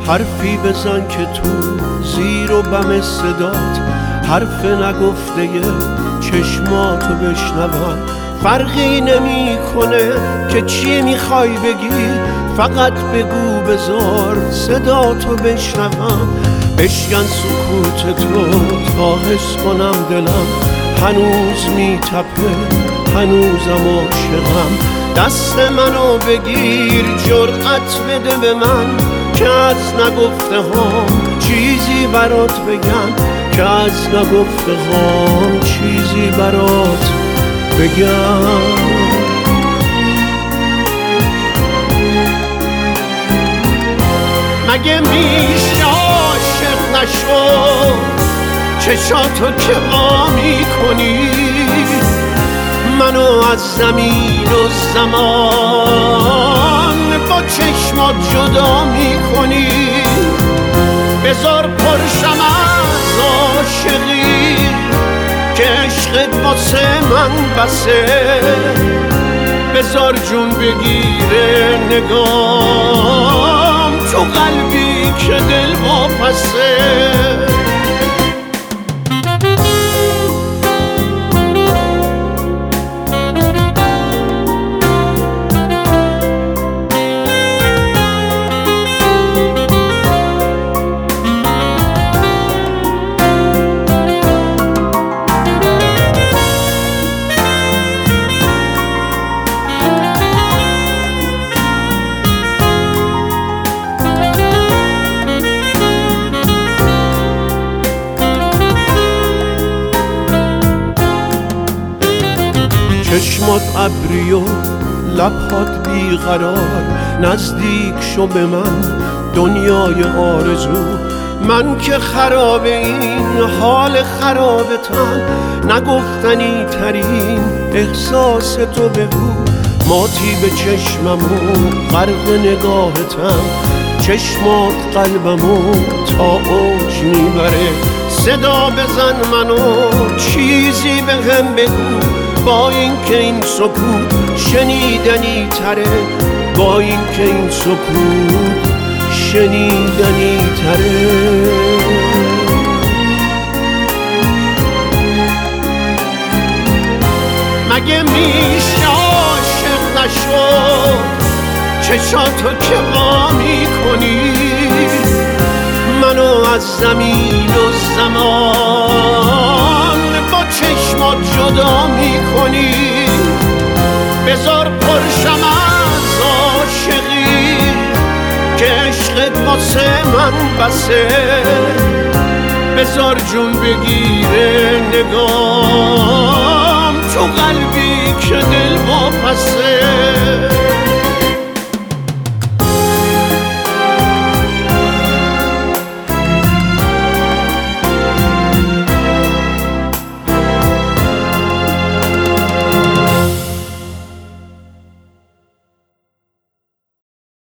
حرفی بزن که تو زیر و بم صدات حرف نگفته چشماتو بشنوم. فرقی نمی کنه که چی میخوای بگی، فقط بگو بذار صداتو بشنوم. بشکن سکوت تو تا حس کنم دلم هنوز میتپه، هنوزم عاشقم. دست منو بگیر جرأت بده به من که از نگفته هام چیزی برات بگم، که از نگفته هام چیزی برات بگم. مگه میشه عاشق نشو چشاتو که وا میکنی، منو از زمین و زمان با چشمات جدا میکنی. بذار پرشم از عاشقی که عشقت واسه من بسه، بذار جون بگیره نگام تو قلبی که دل واپسه. چشمات ابری و لبهات بیقرار، نزدیک شو به من دنیای آرزو. من که خراب این حال خرابتم، نگفتنی ترین احساس تو بگو. ماتی به چشمم و غرق نگاهتم، چشمات قلبمو تا اوج میبره. صدا بزن منو چیزی بهم بگو، با این که این سکوت شنیدنی تره، با این که این سکوت شنیدنی تره. مگه میشه عاشق نشو چشاتو که وا میکنی، منو از زمین و زمان با چشمات جدا میکنی. بذار پرشم از عاشقی که عشقت واسه من بسه، بذار جون بگیره نگام تو قلبی که دل واپسه.